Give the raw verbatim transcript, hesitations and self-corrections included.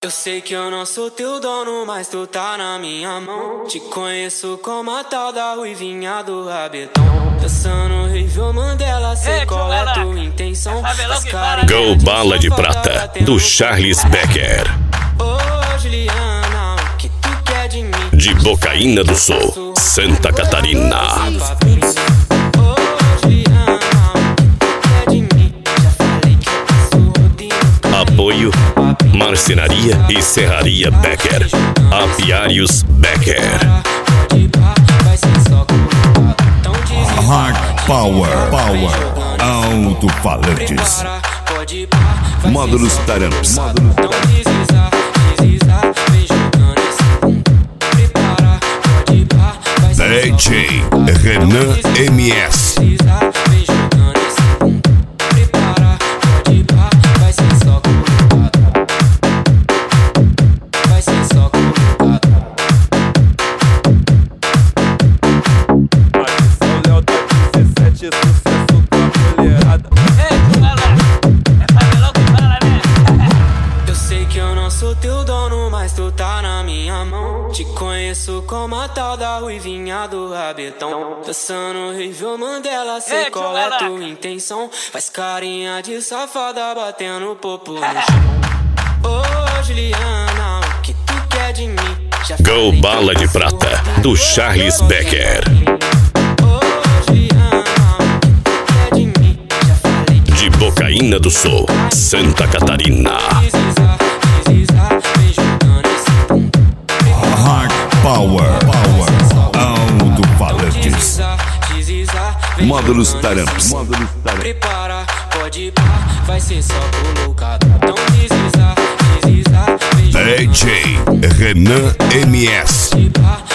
Eu sei que eu não sou teu dono, mas tu tá na minha mão. Te conheço como a tal da ruivinha do rabetão. Dançando Rível Mandela, sei qual é a tua intenção. Go Bala de Prata, do Charles Becker. Ô Juliana, o que tu quer de mim? De Bocaina do Sul, Santa Catarina. Apoio Marcenaria e Serraria Becker. Apiários Becker. Hard Power, Power, Alto-falantes, módulos Taramps, D J Renan M S. Sou teu dono, mas tu tá na minha mão. Te conheço como a tal da ruivinha do rabetão. Dançando Rível Mandela, sei qual é a tua intenção. Faz carinha de safada, batendo o popo no chão. Ô Juliana, o que tu quer de mim? Já Go Bala de Prata, do Charles Becker. Ô Juliana, o que tu quer de mim? Já falei que de Bocaina do Sul, Santa Catarina. Hard Power, Power, Alto-falantes, módulos Taramps. Prepara, pode pá, vai ser só colocado. Então desliza, desliza, D J Renan M S.